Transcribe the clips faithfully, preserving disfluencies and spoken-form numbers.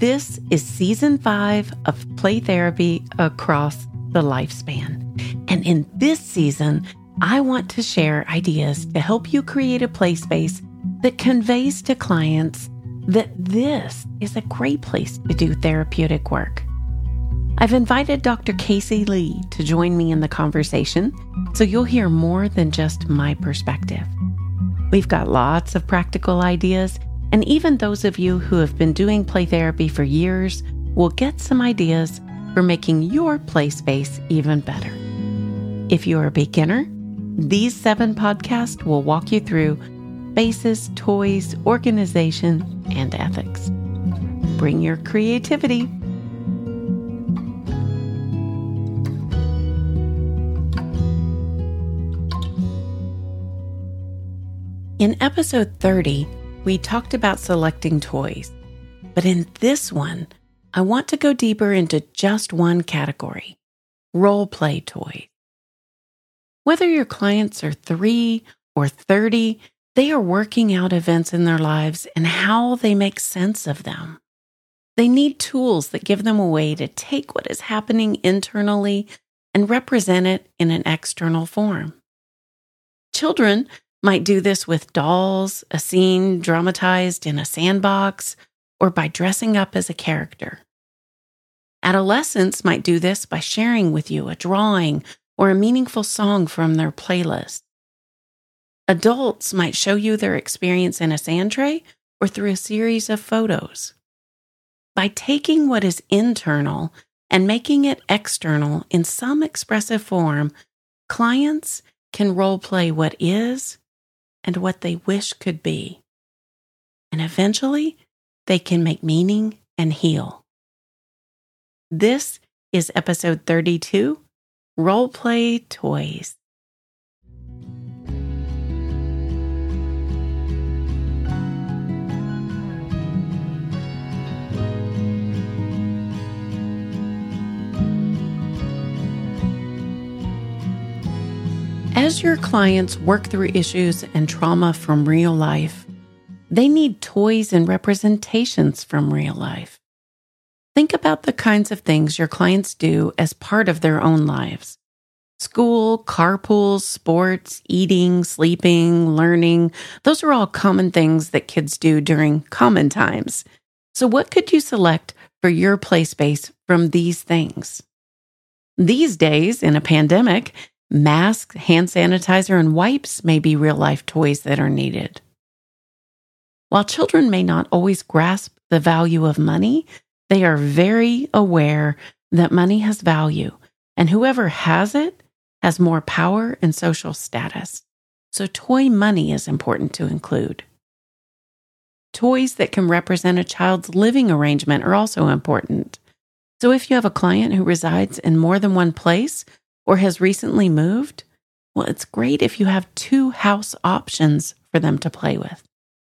This is season five of Play Therapy Across the Lifespan. And in this season, I want to share ideas to help you create a play space that conveys to clients that this is a great place to do therapeutic work. I've invited Doctor Casey Lee to join me in the conversation, so you'll hear more than just my perspective. We've got lots of practical ideas, and even those of you who have been doing play therapy for years will get some ideas for making your play space even better. If you're a beginner, these seven podcasts will walk you through spaces, toys, organization, and ethics. Bring your creativity. In episode thirty, we talked about selecting toys, but in this one, I want to go deeper into just one category, role play toys. Whether your clients are three or thirty, they are working out events in their lives and how they make sense of them. They need tools that give them a way to take what is happening internally and represent it in an external form. Children might do this with dolls, a scene dramatized in a sandbox, or by dressing up as a character. Adolescents might do this by sharing with you a drawing or a meaningful song from their playlist. Adults might show you their experience in a sand tray or through a series of photos. By taking what is internal and making it external in some expressive form, clients can role play what is and what they wish could be. And eventually, they can make meaning and heal. This is episode thirty-two, Role Play Toys. As your clients work through issues and trauma from real life, they need toys and representations from real life. Think about the kinds of things your clients do as part of their own lives. School, carpools, sports, eating, sleeping, learning, those are all common things that kids do during common times. So what could you select for your play space from these things? These days, in a pandemic, masks, hand sanitizer, and wipes may be real-life toys that are needed. While children may not always grasp the value of money, they are very aware that money has value, and whoever has it has more power and social status. So toy money is important to include. Toys that can represent a child's living arrangement are also important. So if you have a client who resides in more than one place or has recently moved, well, it's great if you have two house options for them to play with.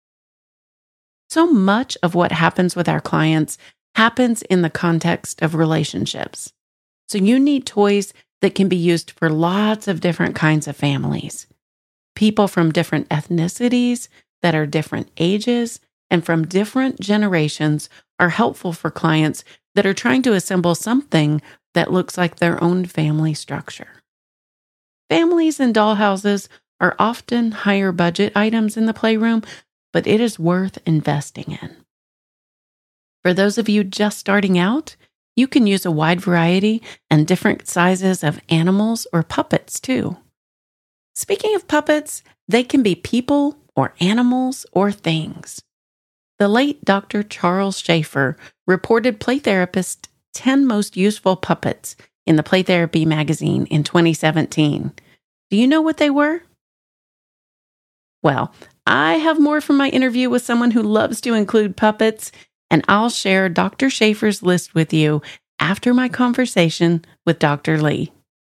So much of what happens with our clients happens in the context of relationships. So you need toys that can be used for lots of different kinds of families. People from different ethnicities, that are different ages, and from different generations are helpful for clients that are trying to assemble something that looks like their own family structure. Families and dollhouses are often higher budget items in the playroom, but it is worth investing in. For those of you just starting out, you can use a wide variety and different sizes of animals or puppets too. Speaking of puppets, they can be people or animals or things. The late Doctor Charles Schaefer reported Play Therapist's ten most useful puppets in the Play Therapy magazine in twenty seventeen. Do you know what they were? Well, I have more from my interview with someone who loves to include puppets, and I'll share Doctor Schaefer's list with you after my conversation with Doctor Lee.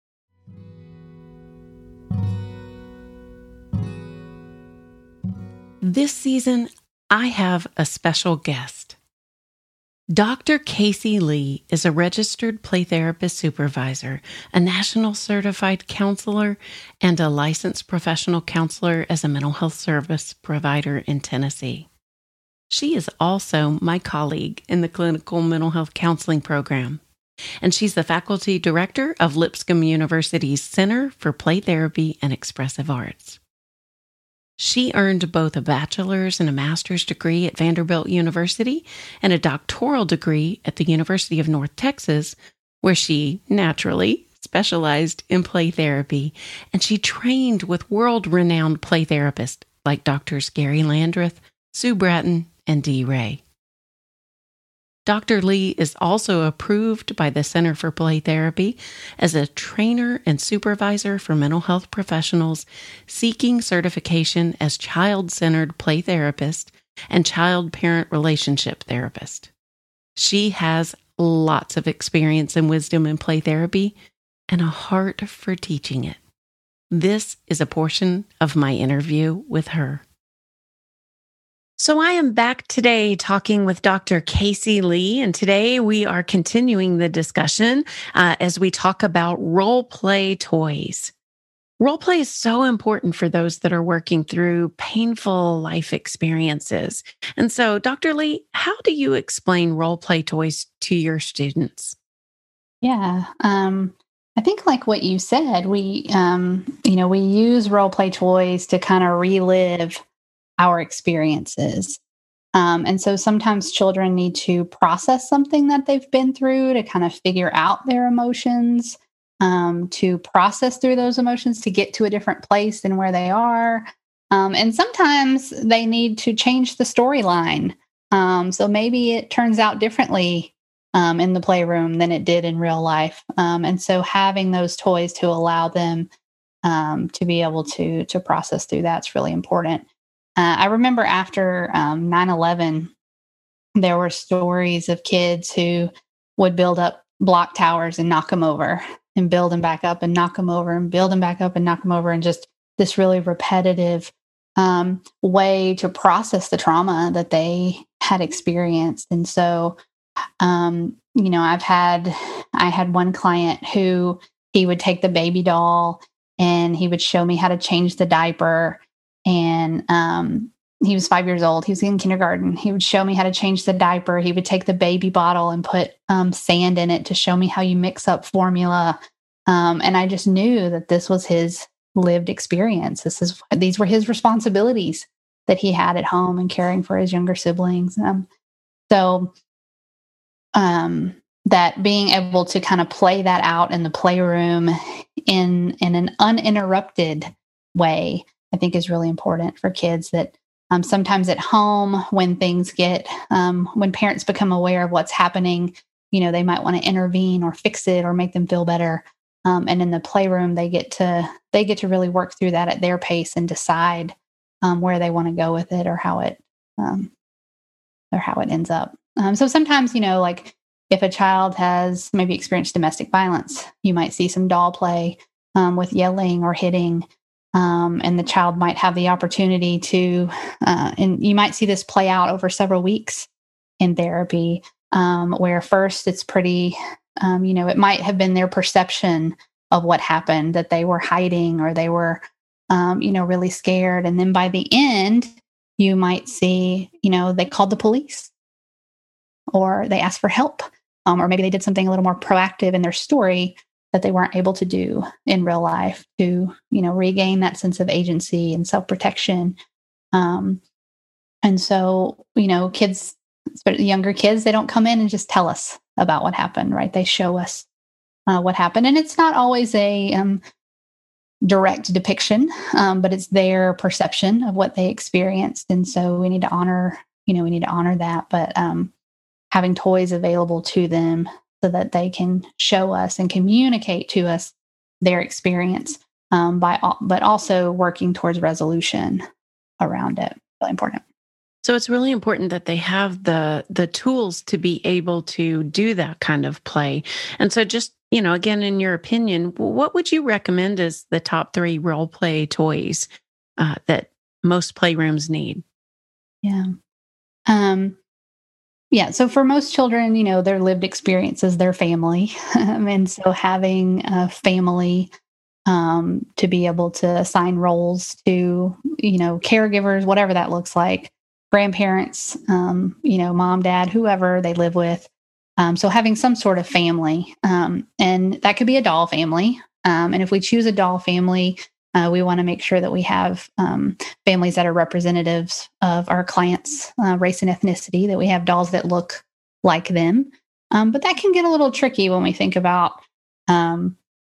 This season, I have a special guest. Doctor Casey Lee is a registered play therapist supervisor, a national certified counselor, and a licensed professional counselor as a mental health service provider in Tennessee. She is also my colleague in the clinical mental health counseling program, and she's the faculty director of Lipscomb University's Center for Play Therapy and Expressive Arts. She earned both a bachelor's and a master's degree at Vanderbilt University and a doctoral degree at the University of North Texas, where she, naturally, specialized in play therapy, and she trained with world-renowned play therapists like Doctors Gary Landreth, Sue Bratton, and Dee Ray. Doctor Lee is also approved by the Center for Play Therapy as a trainer and supervisor for mental health professionals seeking certification as child-centered play therapist and child-parent relationship therapist. She has lots of experience and wisdom in play therapy and a heart for teaching it. This is a portion of my interview with her. So I am back today talking with Doctor Casey Lee, and today we are continuing the discussion uh, as we talk about role play toys. Role play is so important for those that are working through painful life experiences. And so, Doctor Lee, how do you explain role play toys to your students? Yeah, um, I think like what you said, we, um, you know, we use role play toys to kind of relive our experiences. Um, and so sometimes children need to process something that they've been through to kind of figure out their emotions, um, to process through those emotions to get to a different place than where they are. Um, and sometimes they need to change the storyline. Um, so maybe it turns out differently um, in the playroom than it did in real life. Um, and so having those toys to allow them um, to be able to to process through that's really important. Uh, I remember after um, nine eleven, there were stories of kids who would build up block towers and knock them over and build them back up and knock them over and build them back up and knock them over, and just this really repetitive um, way to process the trauma that they had experienced. And so, um, you know, I've had, I had one client who he would take the baby doll and he would show me how to change the diaper. And um, he was five years old. He was in kindergarten. He would show me how to change the diaper. He would take the baby bottle and put um, sand in it to show me how you mix up formula. Um, and I just knew that this was his lived experience. This is these were his responsibilities that he had at home and caring for his younger siblings. Um, so um, that being able to kind of play that out in the playroom in in an uninterrupted way, I think is really important for kids. That um, sometimes at home, when things get, um, when parents become aware of what's happening, you know, they might want to intervene or fix it or make them feel better. Um, and in the playroom, they get to they get to really work through that at their pace and decide um, where they want to go with it or how it um, or how it ends up. Um, so sometimes, you know, like if a child has maybe experienced domestic violence, you might see some doll play um, with yelling or hitting. Um, and the child might have the opportunity to, uh, and you might see this play out over several weeks in therapy, um, where first it's pretty, um, you know, it might have been their perception of what happened, that they were hiding or they were, um, you know, really scared. And then by the end, you might see, you know, they called the police or they asked for help, um, or maybe they did something a little more proactive in their story that they weren't able to do in real life to, you know, regain that sense of agency and self-protection. Um, and so, you know, kids, younger kids, they don't come in and just tell us about what happened, right? They show us uh, what happened. And it's not always a um, direct depiction, um, but it's their perception of what they experienced. And so we need to honor, you know, we need to honor that. But um, having toys available to them so that they can show us and communicate to us their experience, um, by but also working towards resolution around it. Really important. So it's really important that they have the the tools to be able to do that kind of play. And so just, you know, again, in your opinion, what would you recommend as the top three role play toys uh, that most playrooms need? Yeah. Um, Yeah. So for most children, you know, their lived experience is their family. And so having a family um, to be able to assign roles to, you know, caregivers, whatever that looks like, grandparents, um, you know, mom, dad, whoever they live with. Um, so having some sort of family, um, and that could be a doll family. Um, and if we choose a doll family, uh, we want to make sure that we have um, families that are representatives of our clients' uh, race and ethnicity, that we have dolls that look like them. Um, but that can get a little tricky when we think about, um,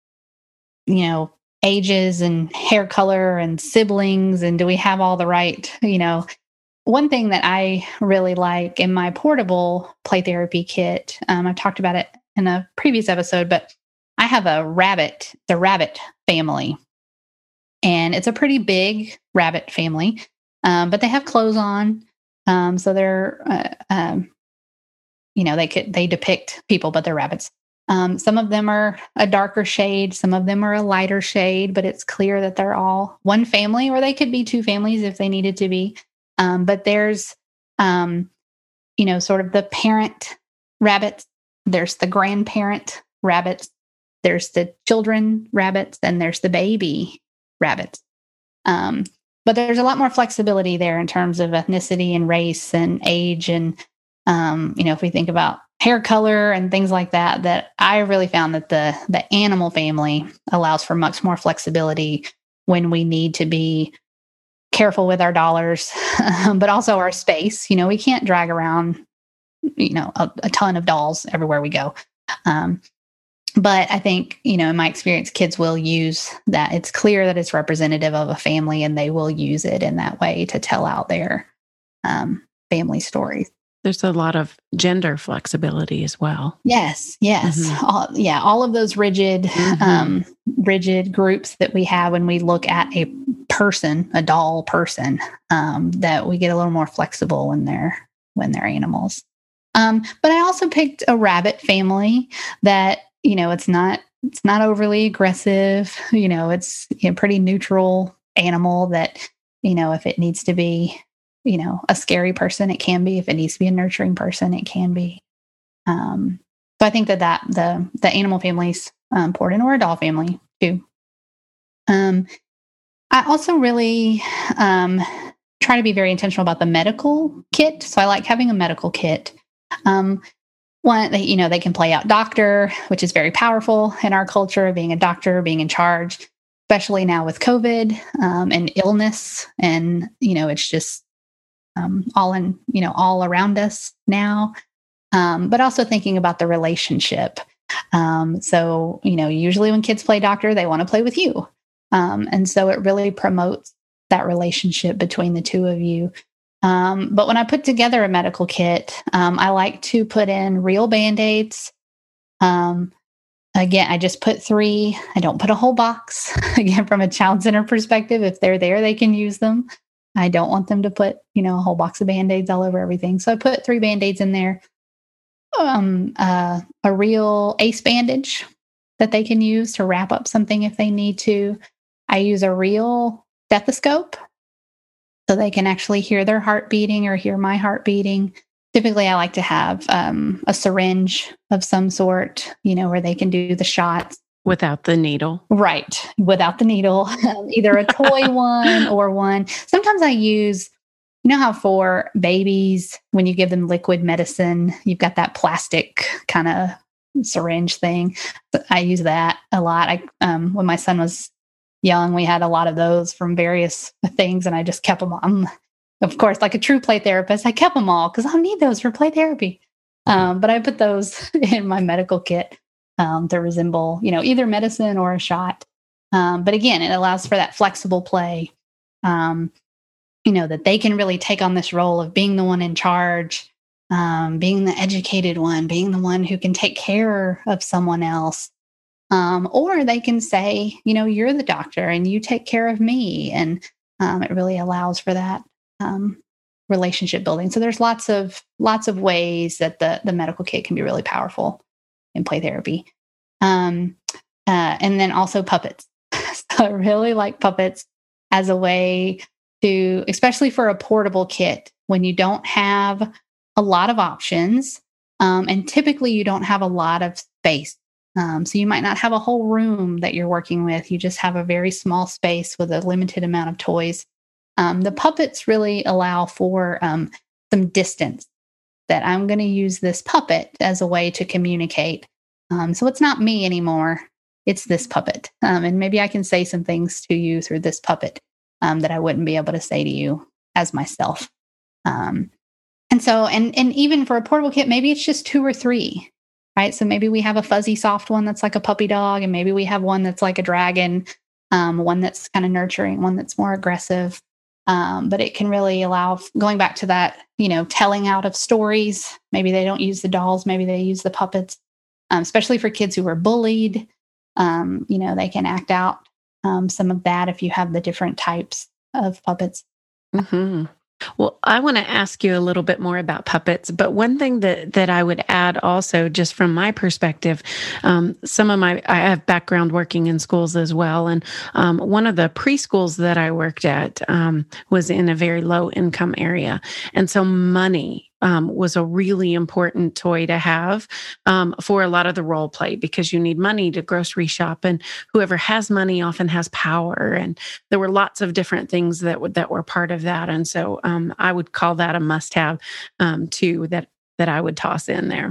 you know, ages and hair color and siblings, and do we have all the right, you know. One thing that I really like in my portable play therapy kit, um, I've talked about it in a previous episode, but I have a rabbit, the rabbit family. And it's a pretty big rabbit family, um, but they have clothes on. Um, so they're, uh, um, you know, they could, they depict people, but they're rabbits. Um, some of them are a darker shade. Some of them are a lighter shade, but it's clear that they're all one family, or they could be two families if they needed to be. Um, but there's, um, you know, sort of the parent rabbits. There's the grandparent rabbits. There's the children rabbits, and there's the baby rabbits. Um, but there's a lot more flexibility there in terms of ethnicity and race and age. And, um, you know, if we think about hair color and things like that, that I really found that the, the animal family allows for much more flexibility when we need to be careful with our dollars, but also our space. You know, we can't drag around, you know, a, a ton of dolls everywhere we go. Um, But I think, you know, in my experience, kids will use that. It's clear that it's representative of a family, and they will use it in that way to tell out their um, family stories. There's a lot of gender flexibility as well. Yes, yes. Mm-hmm. All, yeah, all of those rigid, mm-hmm. um, rigid groups that we have when we look at a person, a doll person, um, that we get a little more flexible when they're when they're animals. Um, but I also picked a rabbit family that, you know, it's not, it's not overly aggressive. You know, it's a pretty neutral animal that, you know, if it needs to be, you know, a scary person, it can be. If it needs to be a nurturing person, it can be. Um, so I think that, that the, the animal family's uh, important, or a doll family too. Um, I also really um, try to be very intentional about the medical kit. So I like having a medical kit. Um, One, they, you know, they can play out doctor, which is very powerful in our culture, being a doctor, being in charge, especially now with COVID um, and illness. And, you know, it's just um, all in, you know, all around us now. Um, but also thinking about the relationship. Um, so, you know, usually when kids play doctor, they want to play with you. Um, and so it really promotes that relationship between the two of you. Um, but when I put together a medical kit, um, I like to put in real Band-Aids. Um, again, I just put three. I don't put a whole box. Again, from a child center perspective, if they're there, they can use them. I don't want them to put, you know, a whole box of Band-Aids all over everything. So I put three Band-Aids in there. Um, uh, a real ace bandage that they can use to wrap up something if they need to. I use a real stethoscope, so they can actually hear their heart beating or hear my heart beating. Typically, I like to have um, a syringe of some sort, you know, where they can do the shots. Without the needle. Right. Without the needle. Either a toy one or one. Sometimes I use, you know how for babies, when you give them liquid medicine, you've got that plastic kind of syringe thing. I use that a lot. I um, when my son was young, we had a lot of those from various things, and I just kept them on. Of course, like a true play therapist, I kept them all because I'll need those for play therapy. Um, but I put those in my medical kit um, to resemble, you know, either medicine or a shot. Um, but again, it allows for that flexible play, um, you know, that they can really take on this role of being the one in charge, um, being the educated one, being the one who can take care of someone else. Um, or they can say, you know, you're the doctor and you take care of me. And um, it really allows for that um, relationship building. So there's lots of lots of ways that the, the medical kit can be really powerful in play therapy. Um, uh, and then also puppets. So I really like puppets as a way to, especially for a portable kit, when you don't have a lot of options, um, and typically you don't have a lot of space. Um, so you might not have a whole room that you're working with. You just have a very small space with a limited amount of toys. Um, the puppets really allow for um, some distance, that I'm going to use this puppet as a way to communicate. Um, so it's not me anymore. It's this puppet. Um, and maybe I can say some things to you through this puppet um, that I wouldn't be able to say to you as myself. Um, and so, and, and even for a portable kit, maybe it's just two or three, right? So maybe we have a fuzzy soft one that's like a puppy dog, and maybe we have one that's like a dragon, um, one that's kind of nurturing, one that's more aggressive. Um, but it can really allow, going back to that, you know, telling out of stories. Maybe they don't use the dolls, maybe they use the puppets, um, especially for kids who are bullied. Um, you know, they can act out um, some of that if you have the different types of puppets. Mm-hmm. Well, I want to ask you a little bit more about puppets, but one thing that, that I would add also, just from my perspective, um, some of my, I have background working in schools as well. And um, one of the preschools that I worked at um, was in a very low income area. And so money um, was a really important toy to have um, for a lot of the role play, because you need money to grocery shop, and whoever has money often has power. And there were lots of different things that would, that were part of that. And so um, I would call that a must-have um, too, that that I would toss in there.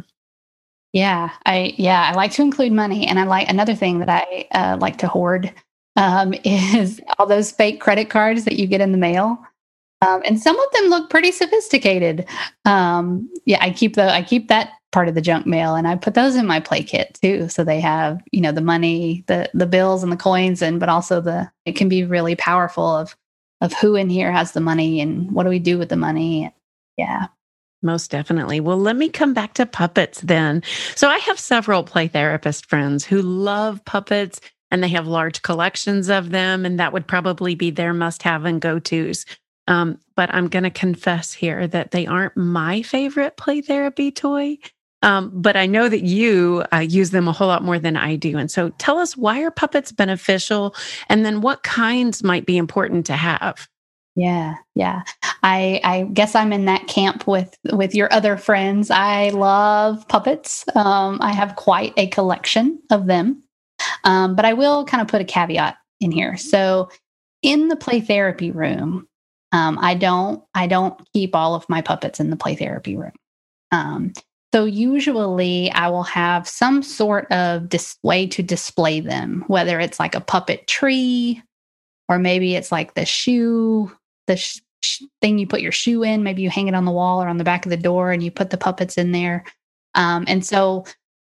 Yeah, I yeah I like to include money, and I like another thing that I uh, like to hoard um, is all those fake credit cards that you get in the mail. Um, and some of them look pretty sophisticated. Um, yeah, I keep the I keep that part of the junk mail, and I put those in my play kit too. So they have, you know, the money, the the bills and the coins, and but also the it can be really powerful of of who in here has the money and what do we do with the money. Yeah. Most definitely. Well, let me come back to puppets then. So I have several play therapist friends who love puppets, and they have large collections of them, and that would probably be their must-have and go-tos. Um, but I'm going to confess here that they aren't my favorite play therapy toy. Um, but I know that you uh, use them a whole lot more than I do. And so tell us, why are puppets beneficial? And then what kinds might be important to have? Yeah, yeah. I I guess I'm in that camp with with your other friends. I love puppets. Um, I have quite a collection of them. Um, but I will kind of put a caveat in here. So in the play therapy room, um, I don't I don't keep all of my puppets in the play therapy room. Um, so usually I will have some sort of dis- way to display them, whether it's like a puppet tree, or maybe it's like the shoe, the sh- sh- thing you put your shoe in. Maybe you hang it on the wall or on the back of the door, and you put the puppets in there. Um, and so,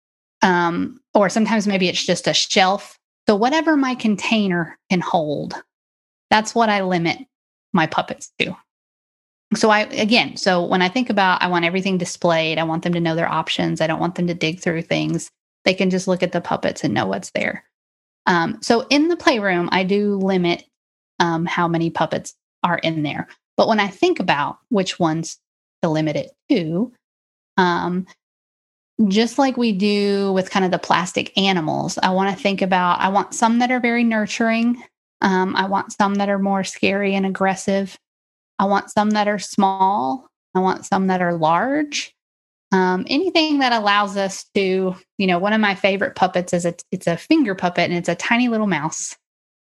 um, or sometimes maybe it's just a shelf. So whatever my container can hold, that's what I limit my puppets to. So I, again, so when I think about, I want everything displayed. I want them to know their options. I don't want them to dig through things. They can just look at the puppets and know what's there. Um, so in the playroom, I do limit um, how many puppets are in there. But when I think about which ones to limit it to, um, just like we do with kind of the plastic animals, I want to think about, I want some that are very nurturing. Um, I want some that are more scary and aggressive. I want some that are small. I want some that are large. Um, anything that allows us to, you know, one of my favorite puppets is a, it's a finger puppet, and it's a tiny little mouse.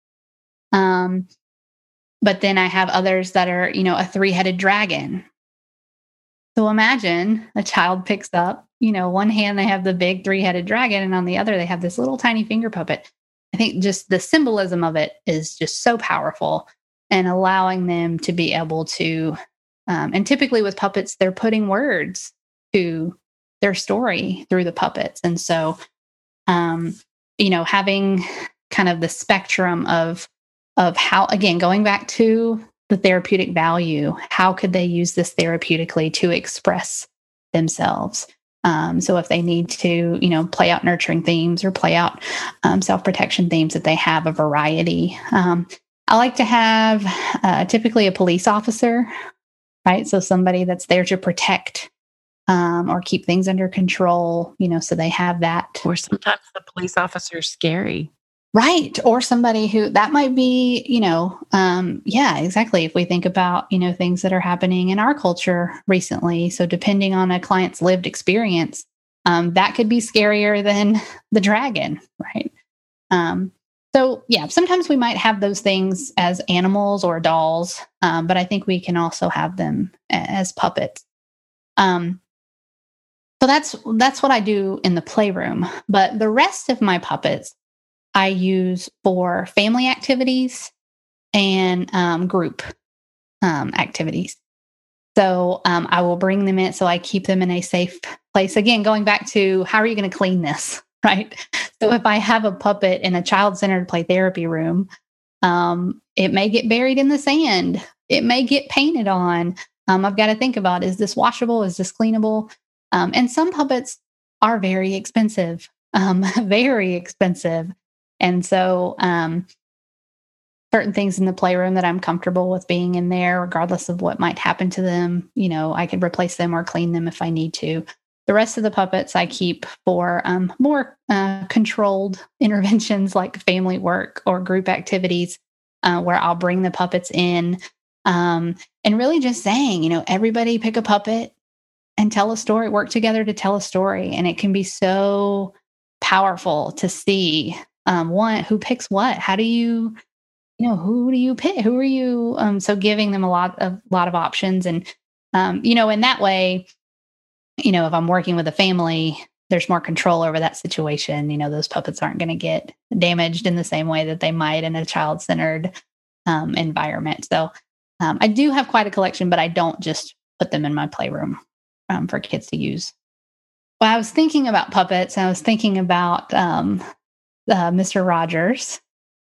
Um, but then I have others that are, you know, a three-headed dragon. So imagine a child picks up, you know, one hand they have the big three-headed dragon, and on the other they have this little tiny finger puppet. I think just the symbolism of it is just so powerful, and allowing them to be able to, um, and typically with puppets, they're putting words to their story through the puppets. And so, um, you know, having kind of the spectrum of, of how, again, going back to the therapeutic value, how could they use this therapeutically to express themselves? Um, so if they need to, you know, play out nurturing themes or play out um, self-protection themes, that they have a variety. Um, I like to have uh, typically a police officer, right? So somebody that's there to protect um, or keep things under control, you know, so they have that. Or sometimes the police officer is scary. Right. Or somebody who that might be, you know, um, yeah, exactly. If we think about, you know, things that are happening in our culture recently. So depending on a client's lived experience, um, that could be scarier than the dragon, right? Um, So yeah, sometimes we might have those things as animals or dolls, um, but I think we can also have them as puppets. Um, so that's that's what I do in the playroom. But the rest of my puppets I use for family activities and um, group um, activities. So um, I will bring them in. So I keep them in a safe place. Again, going back to how are you going to clean this, right? So if I have a puppet in a child-centered play therapy room, um, it may get buried in the sand. It may get painted on. Um, I've got to think about, is this washable? Is this cleanable? Um, and some puppets are very expensive, um, very expensive. And so um, certain things in the playroom that I'm comfortable with being in there, regardless of what might happen to them, you know, I could replace them or clean them if I need to. The rest of the puppets I keep for um, more uh, controlled interventions like family work or group activities, uh, where I'll bring the puppets in um, and really just saying, you know, everybody pick a puppet and tell a story, work together to tell a story. And it can be so powerful to see um, one, who picks what? How do you, you know, who do you pick? Who are you? Um, so giving them a lot of, lot of options. And, um, you know, in that way, you know, if I'm working with a family, there's more control over that situation. You know, those puppets aren't going to get damaged in the same way that they might in a child-centered um, environment. So um, I do have quite a collection, but I don't just put them in my playroom um, for kids to use. Well, I was thinking about puppets. I was thinking about um, uh, Mister Rogers.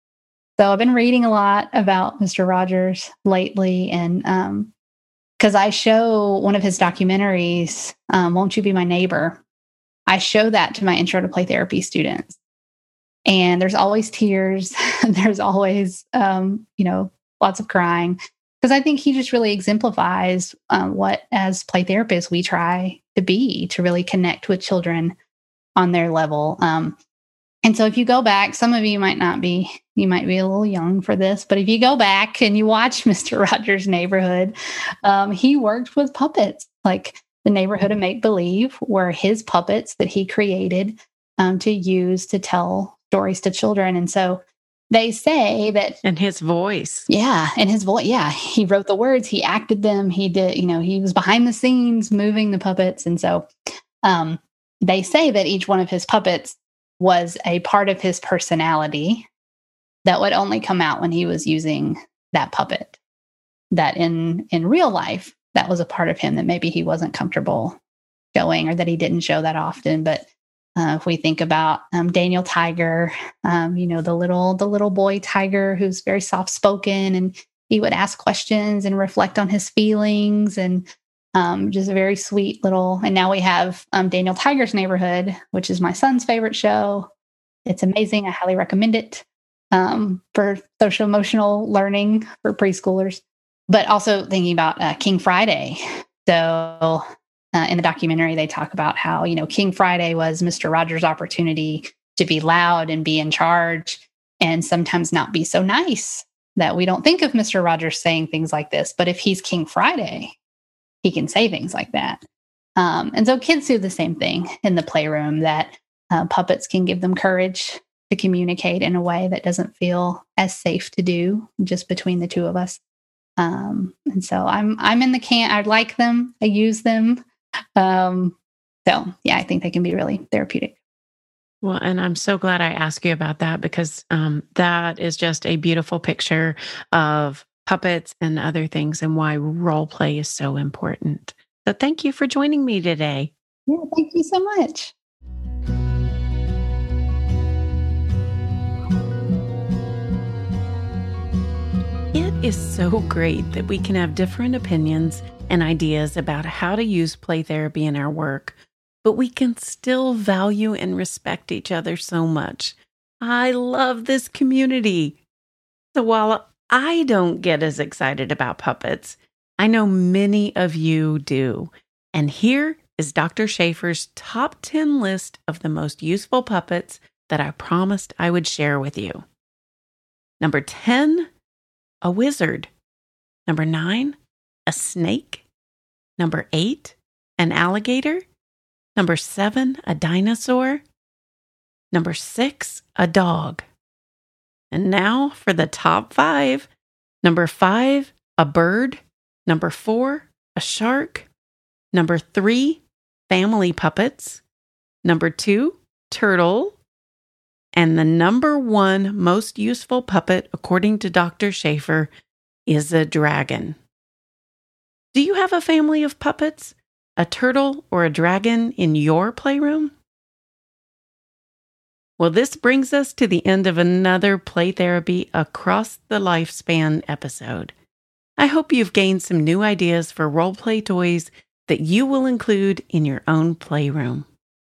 So I've been reading a lot about Mister Rogers lately, and um, because I show one of his documentaries, um, Won't You Be My Neighbor? I show that to my intro to play therapy students. And there's always tears. There's always, um, you know, lots of crying. Because I think he just really exemplifies um, what, as play therapists, we try to be, to really connect with children on their level. Um, and so if you go back, some of you might not be, you might be a little young for this, but if you go back and you watch Mister Rogers' Neighborhood, um, he worked with puppets, like the Neighborhood of Make Believe were his puppets that he created um, to use to tell stories to children. And so they say that. And his voice. Yeah. And his voice. Yeah. He wrote the words, he acted them. He did, you know, he was behind the scenes moving the puppets. And so um, they say that each one of his puppets was a part of his personality that would only come out when he was using that puppet. That in, in real life, that was a part of him that maybe he wasn't comfortable showing or that he didn't show that often. But uh, if we think about um, Daniel Tiger, um, you know, the little, the little boy Tiger who's very soft spoken, and he would ask questions and reflect on his feelings, and um, just a very sweet little, and now we have um, Daniel Tiger's Neighborhood, which is my son's favorite show. It's amazing. I highly recommend it um, for social emotional learning for preschoolers. But also thinking about uh, King Friday. So uh, in the documentary, they talk about how, you know, King Friday was Mister Rogers' opportunity to be loud and be in charge and sometimes not be so nice, that we don't think of Mister Rogers saying things like this. But if he's King Friday, he can say things like that. Um, and so kids do the same thing in the playroom, that uh, puppets can give them courage to communicate in a way that doesn't feel as safe to do just between the two of us. Um, and so I'm, I'm in the camp. I like them. I use them. Um, so yeah, I think they can be really therapeutic. Well, and I'm so glad I asked you about that, because um, that is just a beautiful picture of puppets and other things and why role play is so important. So thank you for joining me today. Yeah, thank you so much. It is so great that we can have different opinions and ideas about how to use play therapy in our work, but we can still value and respect each other so much. I love this community. So while I don't get as excited about puppets, I know many of you do. And here is Doctor Schaefer's top ten list of the most useful puppets that I promised I would share with you. Number ten, a wizard. Number nine, a snake. Number eight, an alligator. Number seven, a dinosaur. Number six, a dog. And now for the top five. Number five, a bird. Number four, a shark. Number three, family puppets. Number two, turtle. And the number one most useful puppet, according to Doctor Schaefer, is a dragon. Do you have a family of puppets, a turtle, or a dragon in your playroom? Well, this brings us to the end of another Play Therapy Across the Lifespan episode. I hope you've gained some new ideas for role-play toys that you will include in your own playroom.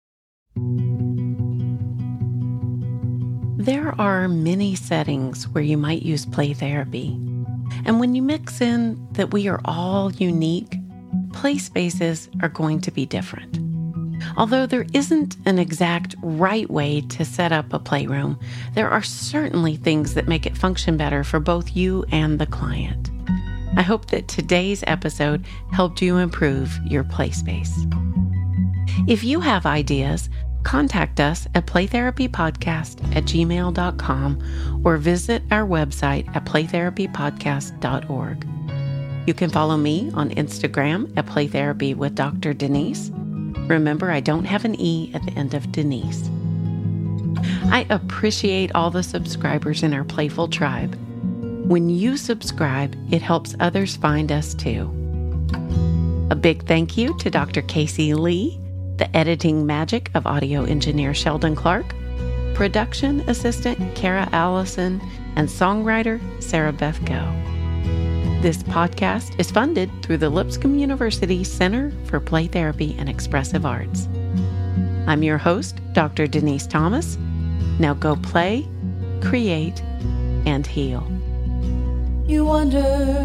There are many settings where you might use play therapy. And when you mix in that we are all unique, play spaces are going to be different. Although there isn't an exact right way to set up a playroom, there are certainly things that make it function better for both you and the client. I hope that today's episode helped you improve your play space. If you have ideas, contact us at playtherapypodcast at gmail dot com or visit our website at playtherapypodcast dot org. You can follow me on Instagram at Playtherapy with Doctor Denise. Remember, I don't have an E at the end of Denise. I appreciate all the subscribers in our Playful Tribe. When you subscribe, it helps others find us too. A big thank you to Doctor Casey Lee, the editing magic of audio engineer Sheldon Clark, production assistant Kara Allison, and songwriter Sarah Beth Go. This podcast is funded through the Lipscomb University Center for Play Therapy and Expressive Arts. I'm your host, Doctor Denise Thomas. Now go play, create, and heal. You wonder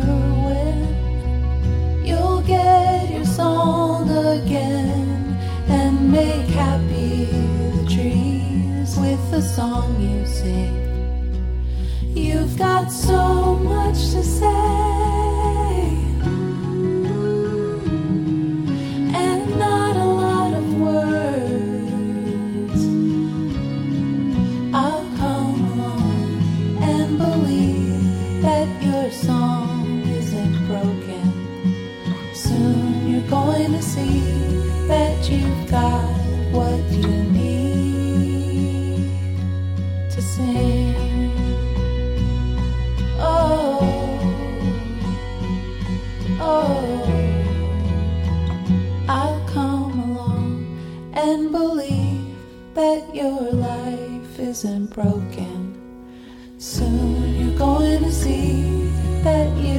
when you'll get your song again and make happy the trees with the song you sing. You've got so much to say, and not a lot of words. I'll come along and believe that your song isn't broken. Soon you're going to see that you've got what you need to sing. Oh, oh, I'll come along and believe that your life isn't broken. Soon you're going to see that you